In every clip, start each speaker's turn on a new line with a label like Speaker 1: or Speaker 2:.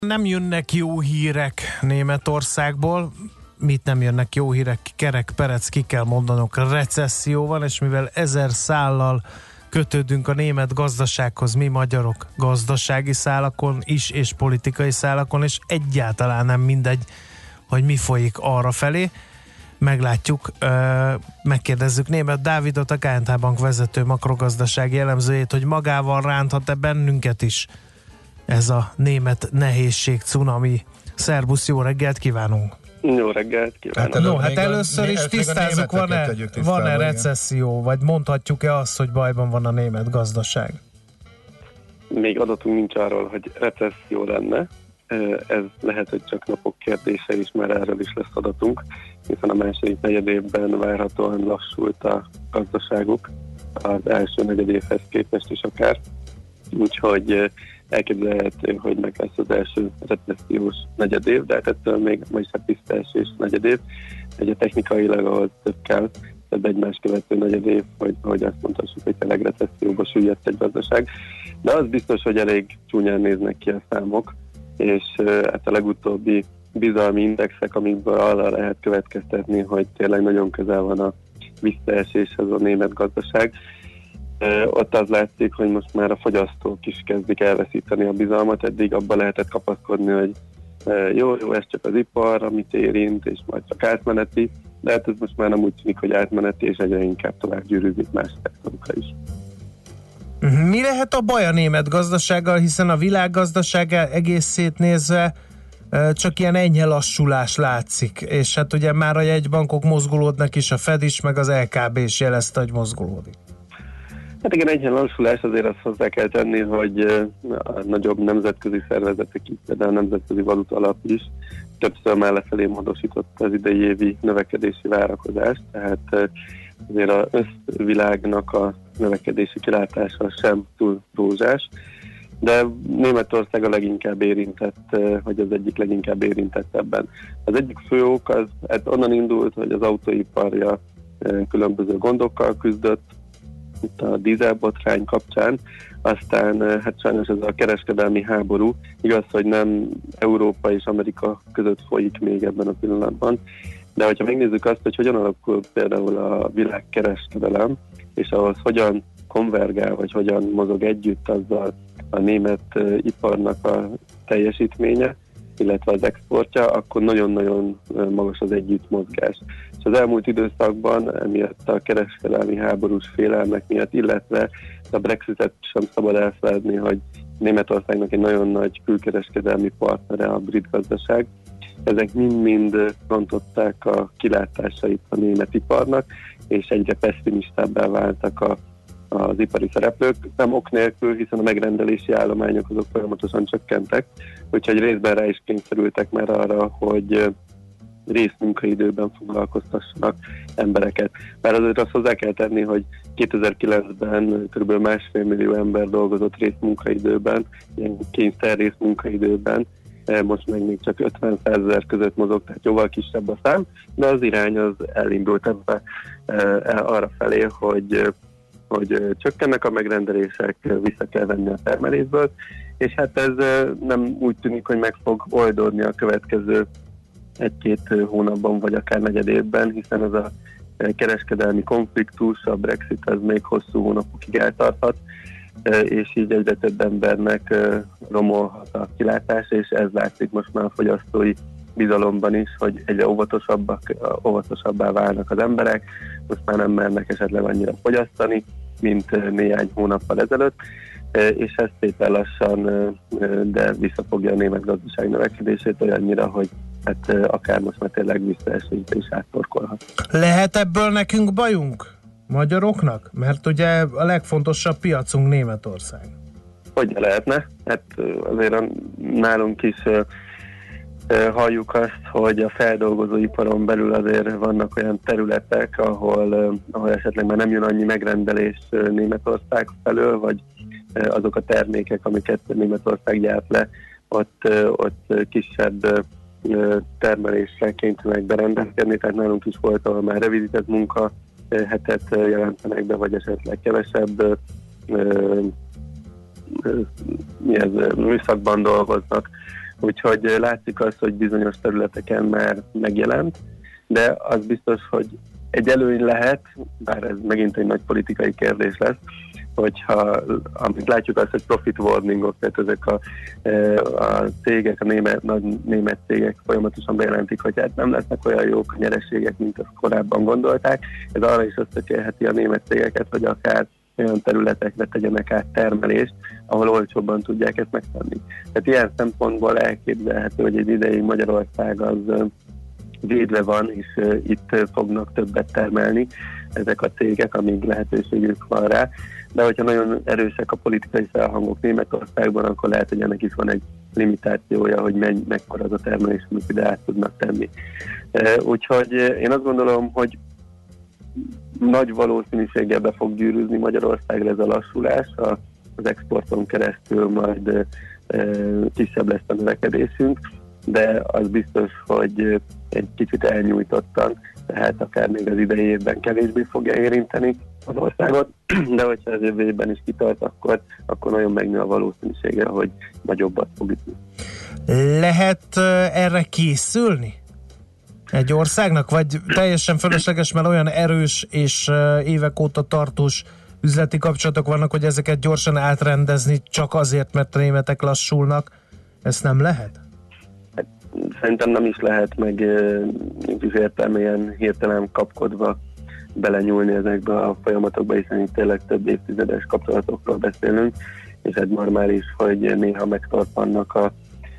Speaker 1: Nem jönnek jó hírek Németországból. Mit nem jönnek jó hírek? Kerek perec, ki kell mondanunk, recesszió van, és mivel 1000 szállal kötődünk a német gazdasághoz, mi magyarok gazdasági szálakon is, és politikai szálakon, és egyáltalán nem mindegy, hogy mi folyik arra felé. Meglátjuk, megkérdezzük Németh Dávidot, a KNH Bank vezető makrogazdasági elemzőjét, hogy magával ránthat-e bennünket is ez a német nehézség, cunami. Szerbusz, jó reggelt kívánunk!
Speaker 2: Jó reggelt kívánok!
Speaker 1: Hát először is tisztázzuk, van-e recesszió, vagy mondhatjuk-e azt, hogy bajban van a német gazdaság?
Speaker 2: Még adatunk nincs arról, hogy recesszió lenne. Ez lehet, hogy csak napok kérdése is, mert erről is lesz adatunk, hiszen a második negyedévben várhatóan lassult a gazdaságuk, az első negyedévhez képest is akár. Úgyhogy elképzelhető, hogy meg lesz az első recessziós negyedév, de hát ettől még ma is visszaesés negyedév. Ugye technikailag ahhoz több kell, több egymás követő negyedév, hogy azt mondhassuk, hogy tényleg recesszióba süllyedt egy gazdaság. De az biztos, hogy elég csúnyán néznek ki a számok, és hát a legutóbbi bizalmi indexek, amikből arra lehet következtetni, hogy tényleg nagyon közel van a visszaeséshez a német gazdaság. Ott az látszik, hogy most már a fogyasztók is kezdik elveszíteni a bizalmat, eddig abban lehetett kapaszkodni, hogy jó, ez csak az ipar, amit érint, és majd csak átmeneti, de hát ez most már nem úgy tűnik, hogy átmeneti, és egyre inkább tovább gyűrűzik más szektorokra is.
Speaker 1: Mi lehet a baj a német gazdasággal, hiszen a világgazdaság egészét nézve csak ilyen enyhe lassulás látszik, és hát ugye már a jegybankok mozgolódnak is, a Fed is, meg az LKB is jelezte, hogy mozgolódik.
Speaker 2: Hát igen, enyhe lassulás, azért azt hozzá kell tenni, hogy a nagyobb nemzetközi szervezetek, így például a Nemzetközi Valuta Alap is többször már lefelé módosította az idei évi növekedési várakozást, tehát azért az összvilágnak a növekedési kilátása sem túl rózsás, de Németország a leginkább érintett, vagy az egyik leginkább érintett ebben. Az egyik fő ok az hát onnan indult, hogy az autóiparja különböző gondokkal küzdött, itt a dízelbotrány kapcsán, aztán hát sajnos ez a kereskedelmi háború, igaz, hogy nem Európa és Amerika között folyik még ebben a pillanatban, de hogyha megnézzük azt, hogy hogyan alakul például a világkereskedelem, és ahhoz hogyan konvergál, vagy hogyan mozog együtt azzal a német iparnak a teljesítménye, illetve az exportja, akkor nagyon-nagyon magas az együttmozgás. És az elmúlt időszakban emiatt a kereskedelmi háborús félelmek miatt, illetve a Brexitet sem szabad elfeledni, hogy Németországnak egy nagyon nagy külkereskedelmi partnere a brit gazdaság. Ezek mind-mind rontották a kilátásait a német iparnak, és egyre pessimistábbá váltak az ipari szereplők, nem ok nélkül, hiszen a megrendelési állományok azok folyamatosan csökkentek, úgyhogy részben rá is kényszerültek már arra, hogy részmunkaidőben foglalkoztassanak embereket. Bár azért azt hozzá kell tenni, hogy 2009-ben kb. 1,5 millió ember dolgozott részmunkaidőben, ilyen kényszer részmunkaidőben, most meg még csak 50-100 ezer között mozog, tehát jóval kisebb a szám, de az irány az elindult ebbe arra felé, hogy csökkennek a megrendelések, vissza kell venni a termelésből, és hát ez nem úgy tűnik, hogy meg fog oldódni a következő 1-2 hónapban, vagy akár negyedévben, hiszen ez a kereskedelmi konfliktus, a Brexit az még hosszú hónapokig eltarthat, és így egyre több embernek romolhat a kilátás, és ez látszik most már a fogyasztói bizalomban is, hogy egyre óvatosabbá válnak az emberek, most már nem mernek esetleg annyira fogyasztani, mint néhány hónappal ezelőtt, és ez szépen lassan, de visszafogja a német gazdaság növekedését olyannyira, hogy hát akár most már tényleg visszaesésbe is áttorkolhat.
Speaker 1: Lehet ebből nekünk bajunk? Magyaroknak? Mert ugye a legfontosabb piacunk Németország.
Speaker 2: Hogy lehetne? Hát azért nálunk is halljuk azt, hogy a feldolgozóiparon belül azért vannak olyan területek, ahol esetleg már nem jön annyi megrendelés Németország felől, vagy azok a termékek, amiket Németország gyárt le, ott kisebb termelésre kénytelenek berendezkedni, tehát nálunk is volt, ahol már rövidített munka hetet jelentenek be, vagy esetleg kevesebb műszakban dolgoznak, Úgyhogy látszik az, hogy bizonyos területeken már megjelent, de az biztos, hogy egy előny lehet, bár ez megint egy nagy politikai kérdés lesz, hogyha amit látjuk azt, hogy profit warningok, tehát ezek a cégek, nagy német cégek folyamatosan bejelentik, hogy hát nem lesznek olyan jók a nyereségek, mint azt korábban gondolták. Ez arra is ösztökélheti a német cégeket, hogy akár olyan területekre tegyenek át termelést, ahol olcsóbban tudják ezt megtenni. Tehát ilyen szempontból elképzelhető, hogy egy ideig Magyarország az védve van, és itt fognak többet termelni ezek a cégek, amíg lehetőségük van rá. De hogyha nagyon erősek a politikai felhangok Németországban, akkor lehet, hogy ennek is van egy limitációja, hogy mekkora az a termelés, amit ide át tudnak tenni. Úgyhogy én azt gondolom, hogy nagy valószínűséggel be fog gyűrűzni Magyarországra ez a lassulás, az exporton keresztül majd kisebb lesz a növekedésünk, de az biztos, hogy egy kicsit elnyújtottan, tehát akár még az idei évben kevésbé fogja érinteni az országot, de hogyha az jövő évben is kitart, akkor nagyon megnő a valószínűsége, hogy nagyobbat fog ütni.
Speaker 1: Lehet erre készülni egy országnak, vagy teljesen fölösleges, mert olyan erős és évek óta tartós üzleti kapcsolatok vannak, hogy ezeket gyorsan átrendezni csak azért, mert a németek lassulnak? Ezt nem lehet?
Speaker 2: Szerintem nem is lehet, meg nincs is értelme ilyen hirtelen kapkodva belenyúlni ezekbe a folyamatokba, hiszen itt tényleg több évtizedes kapcsolatokról beszélünk, és ez normális, hogy néha megtartanak a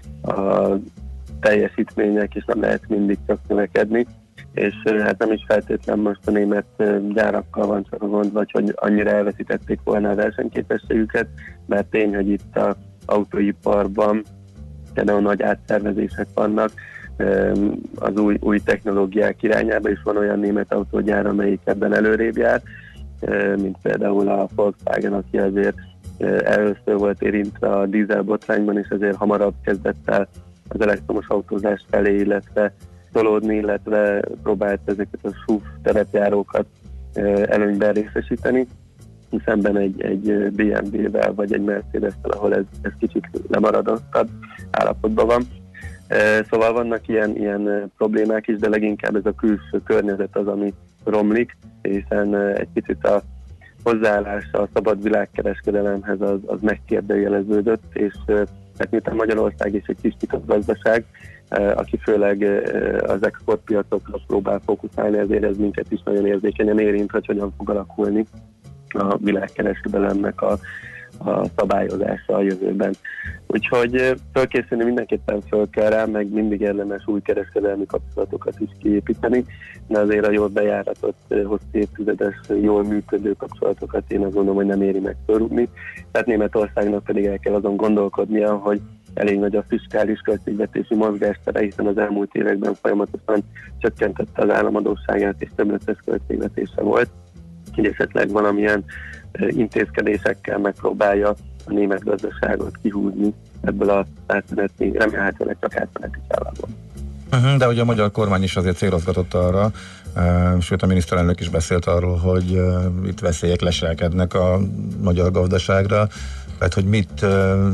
Speaker 2: teljesítmények, és nem lehet mindig csak növekedni, és hát nem is feltétlen most a német gyárakkal van csak a gond, vagy hogy annyira elveszítették volna a versenyképességüket, mert tény, hogy itt az autóiparban például nagy átszervezések vannak, az új technológiák irányába is van olyan német autógyár, amelyik ebben előrébb jár, mint például a Volkswagen, aki azért először volt érintve a dízelbotrányban, és azért hamarabb kezdett el az elektromos autózás felé, illetve tolódni, illetve próbált ezeket a SUV terepjárókat előnyben részesíteni, szemben egy BMW-vel vagy egy Mercedes-tel, ahol ez kicsit lemaradottabb állapotban van. Szóval vannak ilyen problémák is, de leginkább ez a külső környezet az, ami romlik, hiszen egy kicsit a hozzáállása a szabad világkereskedelemhez az megkérdőjeleződött, és hát miután Magyarország is egy kis nyitott gazdaság, aki főleg az exportpiacokra próbál fókuszálni, ezért ez minket is nagyon érzékenyen érint, hogy hogyan fog alakulni a világkereskedelemnek a szabályozása a jövőben. Úgyhogy fölkészülni mindenképpen föl kell rá, meg mindig érdemes új kereskedelmi kapcsolatokat is kiépíteni, de azért a jól bejáratott, hosszú évtizedes, jól működő kapcsolatokat én azt gondolom, hogy nem éri meg fölrúgni. Tehát Németországnak pedig el kell azon gondolkodnia, hogy elég nagy a fiskális költségvetési mozgástere, hiszen az elmúlt években folyamatosan csökkentette az államadósságát és többletes költségvetése volt. Így esetleg valamilyen intézkedésekkel megpróbálja a német gazdaságot kihúzni ebből a átmeneti, remélhetőleg csak átmeneti családból.
Speaker 3: De ugye a magyar kormány is azért célozgatott arra, sőt a miniszterelnök is beszélt arról, hogy itt veszélyek leselkednek a magyar gazdaságra, tehát hogy mit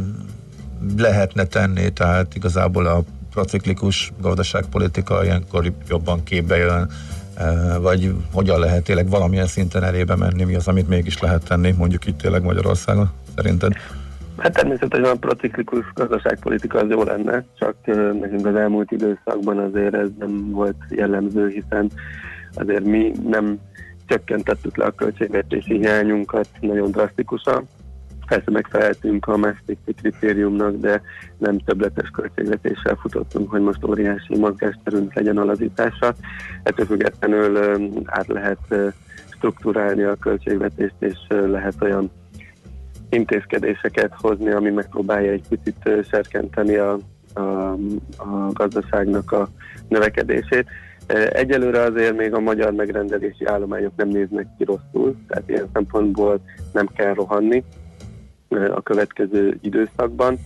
Speaker 3: lehetne tenni, tehát igazából a prociklikus gazdaságpolitika ilyenkor jobban képbe jön, vagy hogyan lehet tényleg valamilyen szinten elébe menni, mi az, amit mégis lehet tenni, mondjuk itt tényleg Magyarországon, szerinted?
Speaker 2: Hát természetesen a prociklikus gazdaságpolitika az jó lenne, csak nekünk az elmúlt időszakban azért ez nem volt jellemző, hiszen azért mi nem csökkentettük le a költségvetési hiányunkat nagyon drasztikusan. Persze megfeleltünk a Maastrichti kritériumnak, de nem többletes költségvetéssel futottunk, hogy most óriási mozgásterünk legyen a lazítása. Ettől függetlenül át lehet strukturálni a költségvetést, és lehet olyan intézkedéseket hozni, ami megpróbálja egy picit serkenteni a gazdaságnak a növekedését. Egyelőre azért még a magyar megrendelési állományok nem néznek ki rosszul, tehát ilyen szempontból nem kell rohanni a következő időszakban,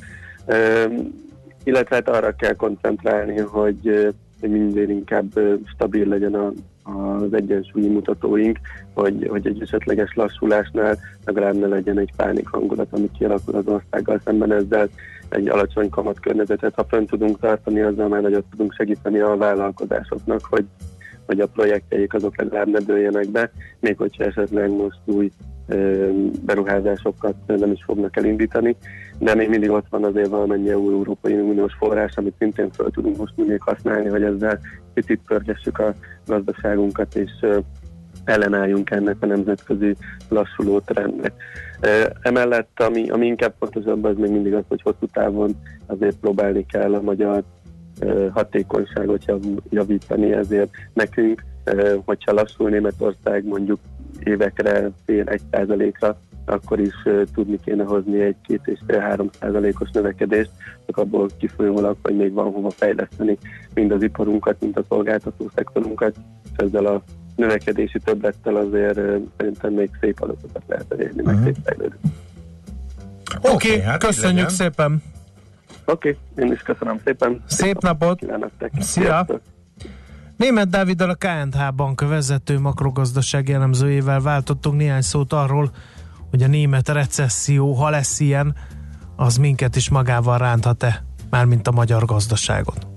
Speaker 2: illetve hát arra kell koncentrálni, hogy minél inkább stabil legyen az egyensúlyi mutatóink, hogy egy esetleges lassulásnál legalább ne legyen egy pánik hangulat, ami kialakul az országgal szemben. Ezzel egy alacsony kamatkörnyezetet, ha fönn tudunk tartani, azzal már nagyot tudunk segíteni a vállalkozásoknak, hogy a projektjeik azok legalább ne dőljenek be, még hogyha esetleg most új beruházásokat nem is fognak elindítani, de még mindig ott van azért valamennyi Európai Uniós forrás, amit szintén fel tudunk most még használni, hogy ezzel picit pörgessük a gazdaságunkat, és ellenálljunk ennek a nemzetközi lassuló trendnek. Emellett, ami inkább fontosabb, az még mindig az, hogy hosszú távon azért próbálni kell a magyar hatékonyságot javítani, ezért nekünk, hogyha lassul Németország mondjuk évekre fél 1%-ra, akkor is tudni kéne hozni egy 2,5-3%-os növekedést, csak abból kifolyólag, hogy még van hova fejleszteni mind az iparunkat, mind a szolgáltató szektorunkat, és ezzel a növekedési többlettel azért szerintem még szép adatokat lehet elérni, meg szép fejlődni.
Speaker 1: Oké, hát köszönjük szépen!
Speaker 2: Oké, én is köszönöm szépen!
Speaker 1: Szép napot! Szia! Németh Dáviddal, a KNH Bank vezető makrogazdasági elemzőjével váltottunk néhány szót arról, hogy a német recesszió, ha lesz ilyen, az minket is magával ránthat-e, mármint a magyar gazdaságot.